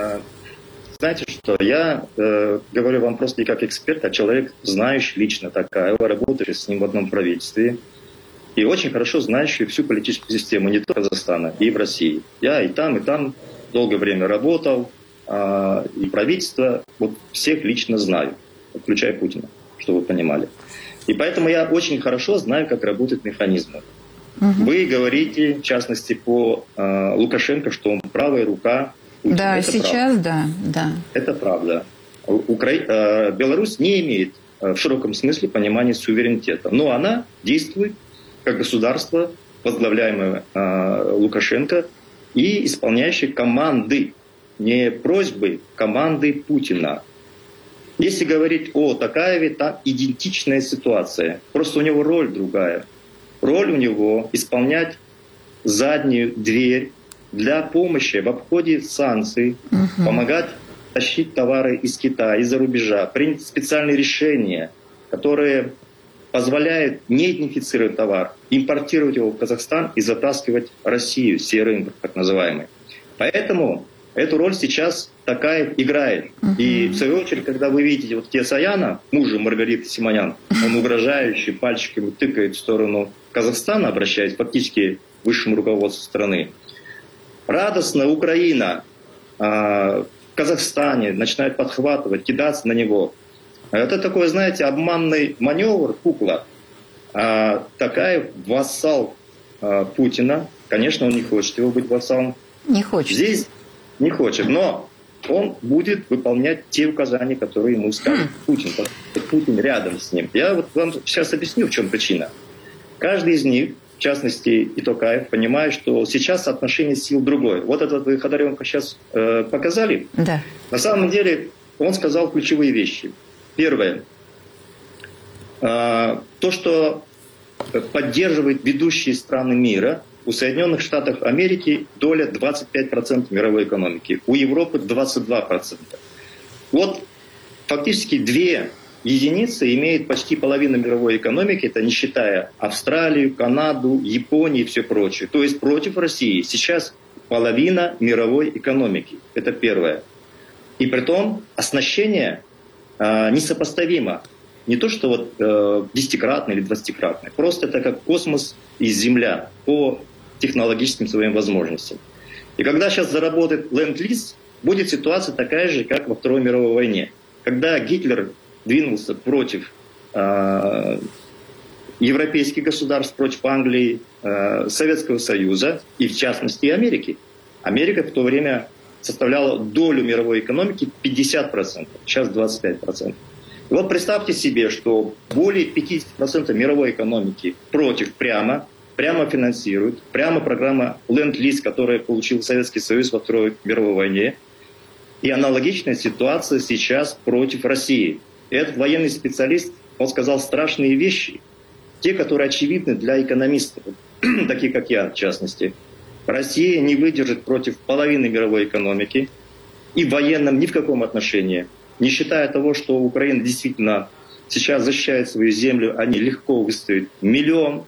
Знаете что, я э, говорю вам просто не как эксперт, а человек, знающий лично Токаева, работающий с ним в одном правительстве, и очень хорошо знающий всю политическую систему не только Казахстана, и в России. Я и там, и там долгое время работал, э, и правительство, вот всех лично знаю, включая Путина, чтобы вы понимали. И поэтому я очень хорошо знаю, как работают механизмы. Угу. Вы говорите, в частности, по э, Лукашенко, что он правая рука Путина. Да, это сейчас, правда. да, да. Это правда. Укра... Беларусь не имеет в широком смысле понимания суверенитета, но она действует как государство, возглавляемое Лукашенко и исполняющее команды, не просьбы, команды Путина. Если говорить о Токаеве, там идентичная ситуация. Просто у него роль другая. Роль у него исполнять заднюю дверь для помощи в обходе санкций, угу. помогать тащить товары из Китая, из-за рубежа, принять специальные решения, которые позволяют не идентифицировать товар, импортировать его в Казахстан и затаскивать Россию, серый импорт, так называемый. Поэтому эту роль сейчас Токаев играет. Uh-huh. И в свою очередь, когда вы видите вот Кесаяна, мужа Маргариты Симонян, он угрожающий пальчиками тыкает в сторону Казахстана, обращаясь фактически к высшему руководству страны. Радостно Украина э, в Казахстане начинает подхватывать, кидаться на него. Это такой, знаете, обманный маневр, кукла. А Токаев вассал э, Путина. Конечно, он не хочет его быть вассалом. Не хочет. Здесь не хочет, но он будет выполнять те указания, которые ему скажет Путин. Путин рядом с ним. Я вот вам сейчас объясню, в чем причина. Каждый из них, в частности и Токаев, понимает, что сейчас соотношение сил другое. Вот этот вы Ходоренко сейчас э, показали. Да. На самом деле он сказал ключевые вещи. Первое. Э, то, что поддерживает ведущие страны мира. У Соединенных Штатов Америки доля двадцать пять процентов мировой экономики. У Европы двадцать два процента. Вот фактически две единица имеет почти половину мировой экономики, это не считая Австралию, Канаду, Японию и все прочее. То есть против России сейчас половина мировой экономики. Это первое. И притом оснащение э, несопоставимо. Не то, что вот э, десятикратное или двадцатикратное. Просто это как космос и Земля по технологическим своим возможностям. И когда сейчас заработает ленд-лиз, будет ситуация такая же, как во Второй мировой войне. Когда Гитлер двинулся против э, европейских государств, против Англии, э, Советского Союза и, в частности, Америки. Америка в то время составляла долю мировой экономики пятьдесят процентов, сейчас двадцать пять процентов. И вот представьте себе, что более пятьдесят процентов мировой экономики против прямо, прямо финансирует, прямо программа Ленд-Лиз, которую получил Советский Союз во Второй мировой войне. И аналогичная ситуация сейчас против России. И этот военный специалист, он сказал страшные вещи, те, которые очевидны для экономистов, таких как я, в частности. Россия не выдержит против половины мировой экономики и в военном ни в каком отношении. Не считая того, что Украина действительно сейчас защищает свою землю, они легко выстоят миллион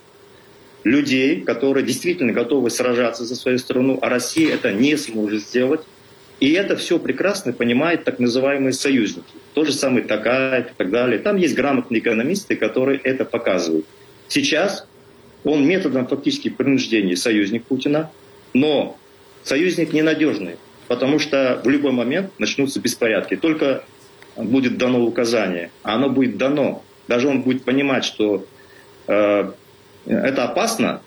людей, которые действительно готовы сражаться за свою страну, а Россия это не сможет сделать. И это все прекрасно понимают так называемые союзники. Тот же самый Токаев и так далее. Там есть грамотные экономисты, которые это показывают. Сейчас он методом фактически принуждения союзник Путина, но союзник ненадежный, потому что в любой момент начнутся беспорядки. Только будет дано указание, а оно будет дано. Даже он будет понимать, что э, это опасно,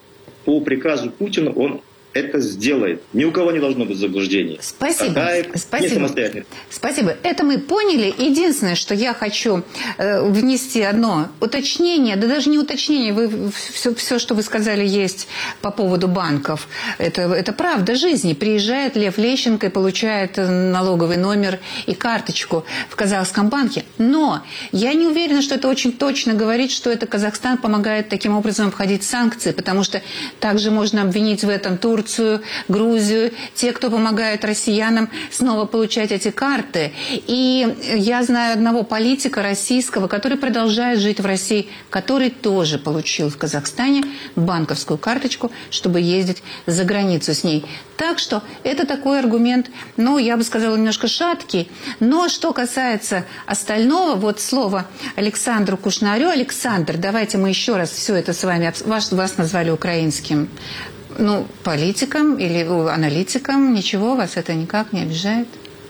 по приказу Путина он это сделает. Ни у кого не должно быть заблуждений. Спасибо. Такая Спасибо. Спасибо. Это мы поняли. Единственное, что я хочу э, внести одно уточнение, да даже не уточнение, вы, все, все, что вы сказали, есть по поводу банков. Это, это правда жизни. Приезжает Лев Лещенко и получает налоговый номер и карточку в казахском банке. Но я не уверена, что это очень точно говорит, что это Казахстан помогает таким образом обходить санкции, потому что также можно обвинить в этом Турцию, Грузию, те, кто помогает россиянам снова получать эти карты. И я знаю одного политика российского, который продолжает жить в России, который тоже получил в Казахстане банковскую карточку, чтобы ездить за границу с ней. Так что это такой аргумент, ну, я бы сказала, немножко шаткий. Но что касается остального, вот слово Александру Кушнарю. Александр, давайте мы еще раз все это с вами, вас, вас назвали украинским. Ну, политикам или аналитикам, ничего, вас это никак не обижает?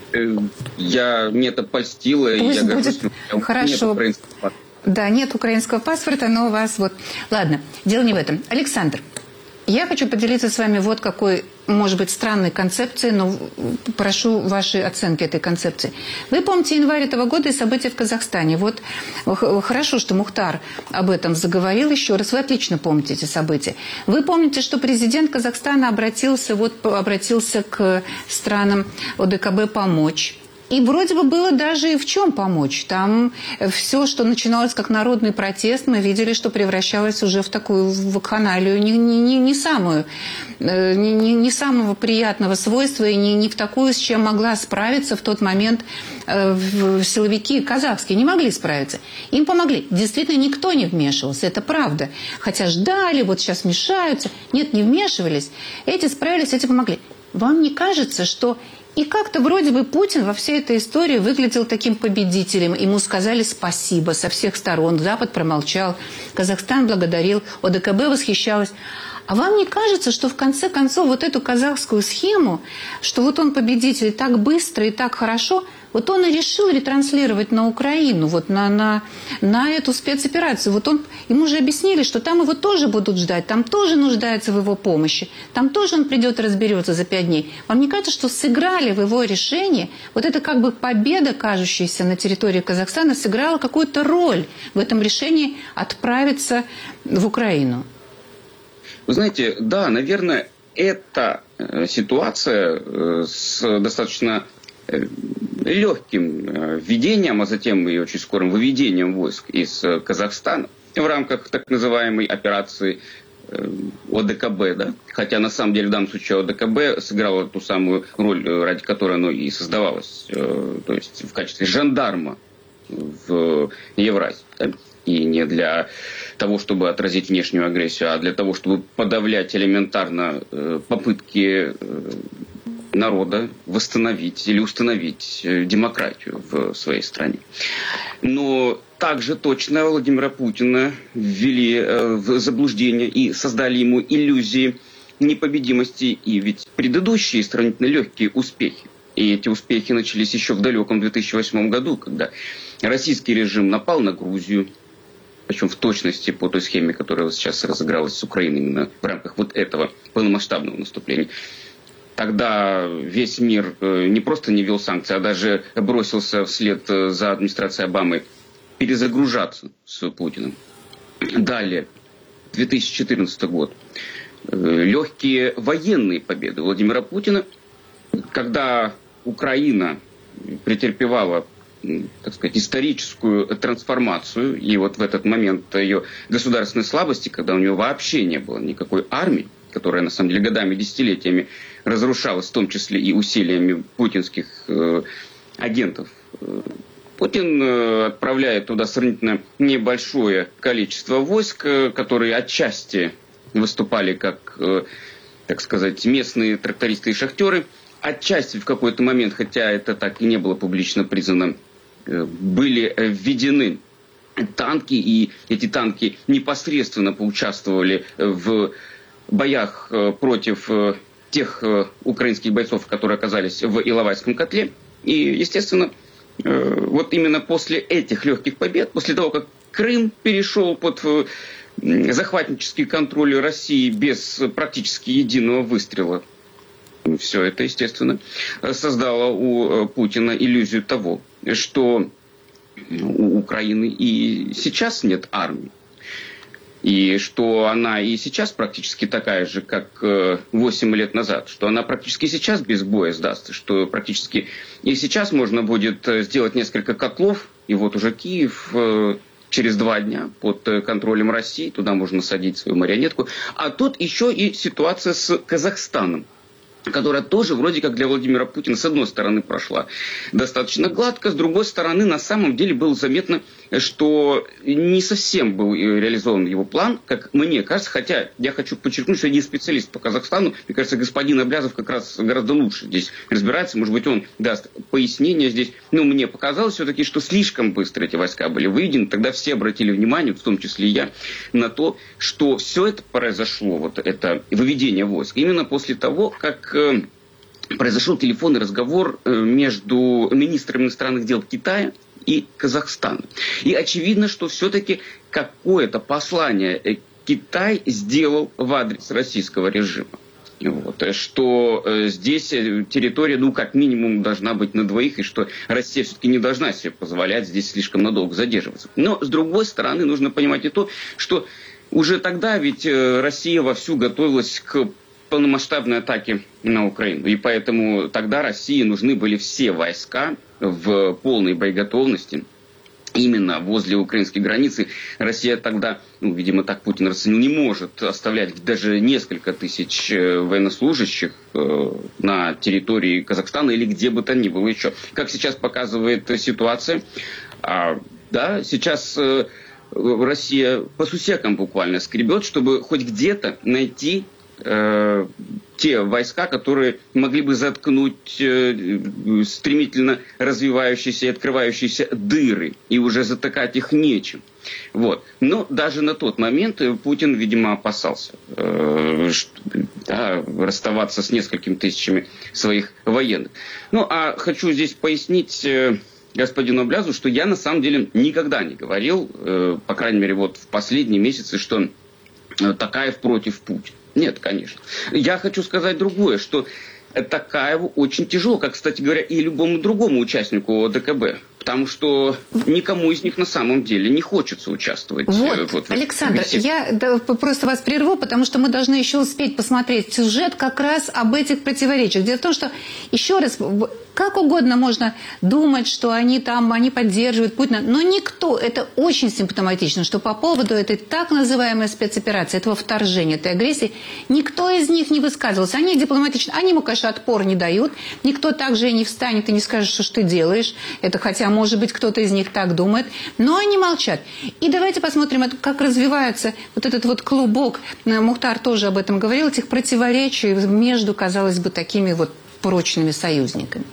Я, мне это польстило. Пусть я будет горжусь, хорошо. Нет да, нет украинского паспорта, но у вас вот... Ладно, дело не в этом. Александр, я хочу поделиться с вами вот какой, может быть, странной концепцией, но прошу вашей оценки этой концепции. Вы помните январь этого года и события в Казахстане. Вот хорошо, что Мухтар об этом заговорил еще раз. Вы отлично помните эти события. Вы помните, что президент Казахстана обратился, вот, обратился к странам ОДКБ помочь. И вроде бы было даже и в чем помочь. Там все, что начиналось как народный протест, мы видели, что превращалось уже в такую вакханалию не, не, не, самую, не, не, не самого приятного свойства и не, не в такую, с чем могла справиться в тот момент силовики казахские. Не могли справиться. Им помогли. Действительно, никто не вмешивался. Это правда. Хотя ждали, вот сейчас вмешаются. Нет, не вмешивались. Эти справились, эти помогли. Вам не кажется, что... И как-то вроде бы Путин во всей этой истории выглядел таким победителем. Ему сказали спасибо со всех сторон. Запад промолчал. Казахстан благодарил. ОДКБ восхищалась. А вам не кажется, что в конце концов вот эту казахскую схему, что вот он победитель и так быстро, и так хорошо, вот он и решил ретранслировать на Украину, вот на, на, на эту спецоперацию. Вот он, ему же объяснили, что там его тоже будут ждать, там тоже нуждаются в его помощи, там тоже он придет и разберется за пять дней. Вам не кажется, что сыграли в его решении, вот это как бы победа, кажущаяся на территории Казахстана, сыграла какую-то роль в этом решении отправиться в Украину? Вы знаете, да, наверное, эта ситуация с достаточно легким введением, а затем и очень скорым выведением войск из Казахстана в рамках так называемой операции ОДКБ, да? Хотя на самом деле в данном случае ОДКБ сыграла ту самую роль, ради которой оно и создавалось, то есть в качестве жандарма в Евразии. Да? И не для того, чтобы отразить внешнюю агрессию, а для того, чтобы подавлять элементарно попытки народа восстановить или установить демократию в своей стране. Но также точно Владимира Путина ввели в заблуждение и создали ему иллюзии непобедимости. И ведь предыдущие сравнительно легкие успехи, и эти успехи начались еще в далеком две тысячи восьмом году, когда российский режим напал на Грузию, причем в точности по той схеме, которая сейчас разыгралась с Украиной именно в рамках вот этого полномасштабного наступления. Тогда весь мир не просто не ввел санкции, а даже бросился вслед за администрацией Обамы перезагружаться с Путиным. Далее, две тысячи четырнадцатый год. Легкие военные победы Владимира Путина, когда Украина претерпевала, так сказать, историческую трансформацию, и вот в этот момент ее государственной слабости, когда у нее вообще не было никакой армии, которая на самом деле годами, десятилетиями разрушалась, в том числе и усилиями путинских э, агентов. Путин э, отправляет туда сравнительно небольшое количество войск, э, которые отчасти выступали как, э, так сказать, местные трактористы и шахтеры, отчасти в какой-то момент, хотя это так и не было публично признано, э, были введены танки, и эти танки непосредственно поучаствовали в боях против тех украинских бойцов, которые оказались в Иловайском котле. И, естественно, вот именно после этих легких побед, после того, как Крым перешел под захватнический контроль России без практически единого выстрела, все это, естественно, создало у Путина иллюзию того, что у Украины и сейчас нет армии. И что она и сейчас практически такая же, как восемь лет назад. Что она практически сейчас без боя сдастся. Что практически и сейчас можно будет сделать несколько котлов. И вот уже Киев через два дня под контролем России. Туда можно садить свою марионетку. А тут еще и ситуация с Казахстаном, которая тоже вроде как для Владимира Путина с одной стороны прошла достаточно гладко, с другой стороны на самом деле было заметно, что не совсем был реализован его план, как мне кажется, хотя я хочу подчеркнуть, что я не специалист по Казахстану, мне кажется, господин Аблязов как раз гораздо лучше здесь разбирается, может быть, он даст пояснение здесь, но мне показалось все-таки, что слишком быстро эти войска были выведены, тогда все обратили внимание, в том числе и я, на то, что все это произошло, вот это выведение войск, именно после того, как произошел телефонный разговор между министром иностранных дел Китая и Казахстана. И очевидно, что все-таки какое-то послание Китай сделал в адрес российского режима. Вот, что здесь территория, ну, как минимум, должна быть на двоих, и что Россия все-таки не должна себе позволять здесь слишком надолго задерживаться. Но, с другой стороны, нужно понимать и то, что уже тогда ведь Россия вовсю готовилась к полномасштабной атаки на Украину. И поэтому тогда России нужны были все войска в полной боеготовности. Именно возле украинской границы Россия тогда, ну, видимо, так Путин расценил, не может оставлять даже несколько тысяч военнослужащих э, на территории Казахстана или где бы то ни было еще. Как сейчас показывает ситуация, а, да, сейчас э, Россия по сусекам буквально скребет, чтобы хоть где-то найти э, те войска, которые могли бы заткнуть э, стремительно развивающиеся и открывающиеся дыры, и уже затыкать их нечем. Вот. Но даже на тот момент Путин, видимо, опасался э, что, да, расставаться с несколькими тысячами своих военных. Ну, а хочу здесь пояснить э, господину Аблязу, что я на самом деле никогда не говорил, э, по крайней мере, вот в последние месяцы, что э, Токаев против Путина. Нет, конечно. Я хочу сказать другое, что Токаеву очень тяжело, как, кстати говоря, и любому другому участнику ОДКБ. Потому что никому из них на самом деле не хочется участвовать. Вот, вот Александр, я да, просто вас прерву, потому что мы должны еще успеть посмотреть сюжет как раз об этих противоречиях. Дело в том, что, еще раз, Как угодно можно думать, что они там, они поддерживают Путина, но никто, это очень симптоматично, что по поводу этой так называемой спецоперации, этого вторжения, этой агрессии, никто из них не высказывался. Они дипломатично, они ему, конечно, отпор не дают, никто также и не встанет и не скажет, что ж ты делаешь, это хотя, может быть, кто-то из них так думает, но они молчат. И давайте посмотрим, как развивается вот этот вот клубок, Мухтар тоже об этом говорил, этих противоречий между, казалось бы, такими вот прочными союзниками.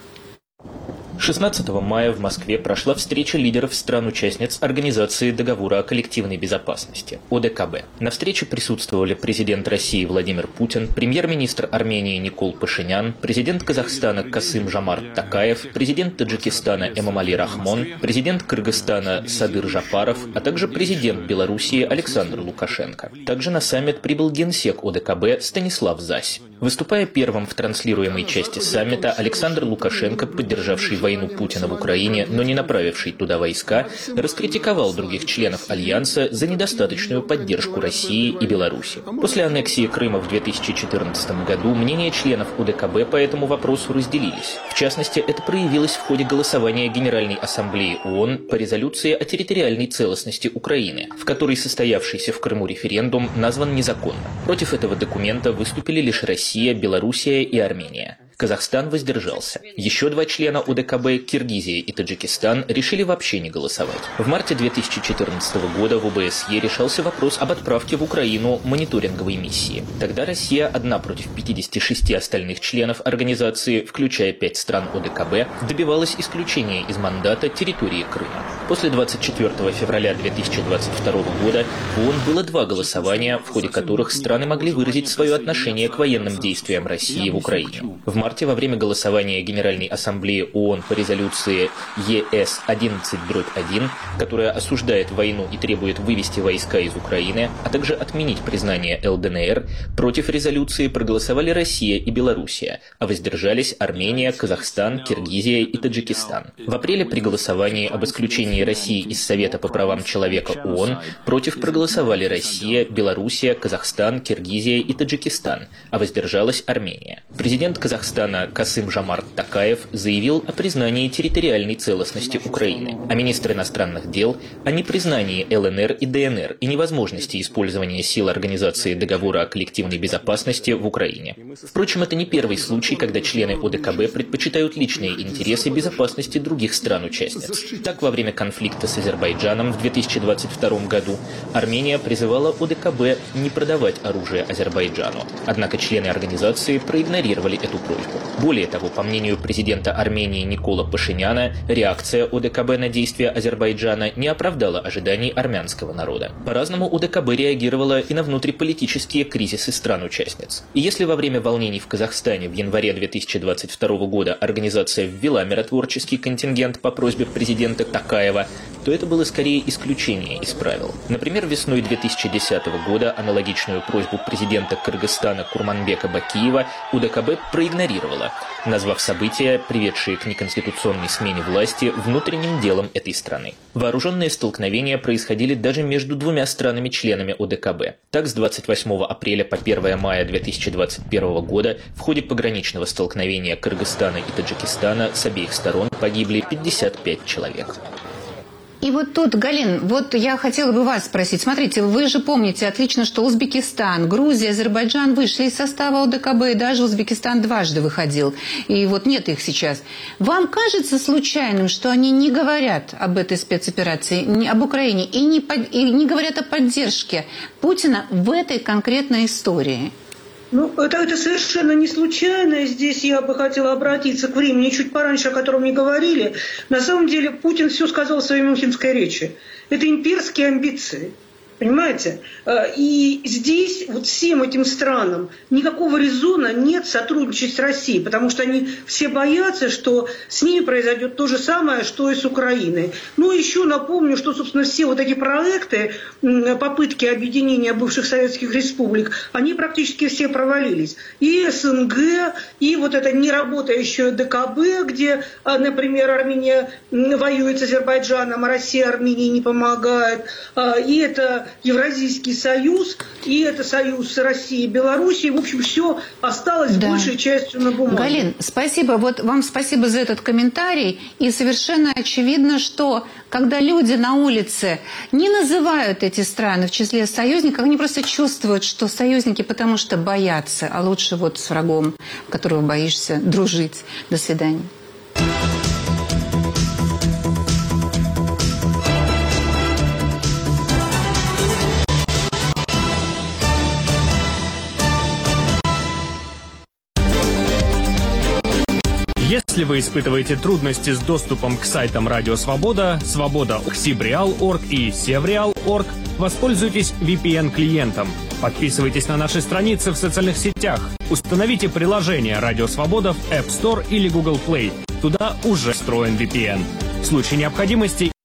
шестнадцатого мая в Москве прошла встреча лидеров стран-участниц Организации договора о коллективной безопасности – О Д К Б. На встрече присутствовали президент России Владимир Путин, премьер-министр Армении Никол Пашинян, президент Казахстана Касым-Жомарт Токаев, президент Таджикистана Эмомали Рахмон, президент Кыргызстана Садыр Жапаров, а также президент Белоруссии Александр Лукашенко. Также на саммит прибыл генсек О Д К Б Станислав Зась. Выступая первым в транслируемой части саммита, Александр Лукашенко, поддержавший войну Путина в Украине, но не направивший туда войска, раскритиковал других членов Альянса за недостаточную поддержку России и Беларуси. После аннексии Крыма в две тысячи четырнадцатом году мнения членов О Д К Б по этому вопросу разделились. В частности, это проявилось в ходе голосования Генеральной Ассамблеи О О Н по резолюции о территориальной целостности Украины, в которой состоявшийся в Крыму референдум назван незаконным. Против этого документа выступили лишь Россия, Белоруссия и Армения. Казахстан воздержался. Еще два члена О Д К Б, Киргизия и Таджикистан, решили вообще не голосовать. В марте две тысячи четырнадцатого года в О Б С Е решался вопрос об отправке в Украину мониторинговой миссии. Тогда Россия, одна против пятидесяти шести остальных членов организации, включая пять стран О Д К Б, добивалась исключения из мандата территории Крыма. После двадцать четвёртого февраля две тысячи двадцать второго года в О О Н было два голосования, в ходе которых страны могли выразить свое отношение к военным действиям России в Украине. В марте во время голосования Генеральной Ассамблеи О О Н по резолюции Е С одиннадцать дробь один, которая осуждает войну и требует вывести войска из Украины, а также отменить признание Л Д Н Р, против резолюции проголосовали Россия и Белоруссия, а воздержались Армения, Казахстан, Киргизия и Таджикистан. В апреле при голосовании об исключении России из Совета по правам человека О О Н против проголосовали Россия, Белоруссия, Казахстан, Киргизия и Таджикистан, а воздержалась Армения. Президент Казахстана Касым-Жомарт Токаев заявил о признании территориальной целостности Украины, а министр иностранных дел о непризнании Л Н Р и Д Н Р и невозможности использования сил Организации договора о коллективной безопасности в Украине. Впрочем, это не первый случай, когда члены О Д К Б предпочитают личные интересы безопасности других стран-участниц. Так, во время конфликта с Азербайджаном в две тысячи двадцать втором году Армения призывала О Д К Б не продавать оружие Азербайджану, однако члены организации проигнорировали эту просьбу. Более того, по мнению президента Армении Никола Пашиняна, реакция О Д К Б на действия Азербайджана не оправдала ожиданий армянского народа. По-разному О Д К Б реагировала и на внутриполитические кризисы стран-участниц. И если во время волнений в Казахстане в январе две тысячи двадцать второго года организация ввела миротворческий контингент по просьбе президента Токаева, то это было скорее исключение из правил. Например, весной две тысячи десятого года аналогичную просьбу президента Кыргызстана Курманбека Бакиева О Д К Б проигнорировала, назвав события, приведшие к неконституционной смене власти, внутренним делом этой страны. Вооруженные столкновения происходили даже между двумя странами-членами О Д К Б. Так, с двадцать восьмого апреля по первое мая две тысячи двадцать первого года в ходе пограничного столкновения Кыргызстана и Таджикистана с обеих сторон погибли пятьдесят пять человек. И вот тут, Галин, вот я хотела бы вас спросить. Смотрите, вы же помните отлично, что Узбекистан, Грузия, Азербайджан вышли из состава О Д К Б, и даже Узбекистан дважды выходил. И вот нет их сейчас. Вам кажется случайным, что они не говорят об этой спецоперации, не, об Украине, и не, под, и не говорят о поддержке Путина в этой конкретной истории? Ну, это, это совершенно не случайно. Здесь я бы хотела обратиться к времени чуть пораньше, о котором не говорили. На самом деле Путин все сказал в своей мюнхенской речи. Это имперские амбиции. Понимаете? И здесь вот всем этим странам никакого резона нет сотрудничать с Россией, потому что они все боятся, что с ними произойдет то же самое, что и с Украиной. Ну, еще напомню, что, собственно, все вот эти проекты, попытки объединения бывших советских республик, они практически все провалились. И С Н Г, и вот это неработающее Д К Б, где, например, Армения воюет с Азербайджаном, а Россия Армении не помогает, и это Евразийский союз, и это союз России и Белоруссии. В общем, все осталось да. большей частью на бумаге. Галин, спасибо. Вот вам спасибо за этот комментарий. И совершенно очевидно, что когда люди на улице не называют эти страны в числе союзников, они просто чувствуют, что союзники потому что боятся, а лучше вот с врагом, которого боишься, дружить. До свидания. Если вы испытываете трудности с доступом к сайтам Радио Свобода, Свобода Сибреал точка орг и Севреал точка орг, воспользуйтесь ви пи эн-клиентом. Подписывайтесь на наши страницы в социальных сетях. Установите приложение Радио Свобода в App Store или Google Play. Туда уже встроен ви пи эн. В случае необходимости